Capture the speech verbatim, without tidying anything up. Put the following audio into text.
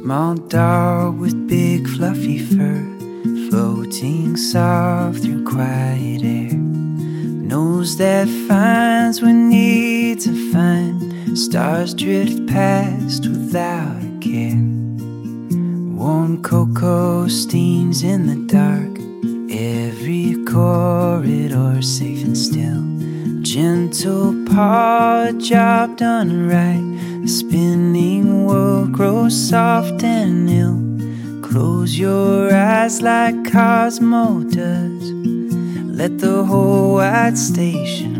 Small dog with big fluffy fur, floating soft through quiet air. Nose that finds what needs to find. Stars drift past without a care. Warm cocoa steams in the dark. Every corridor safe and still. Gentle paw, a job done right. The spinning world grows soft and ill. Close your eyes like Cosmo does. Let the whole wide station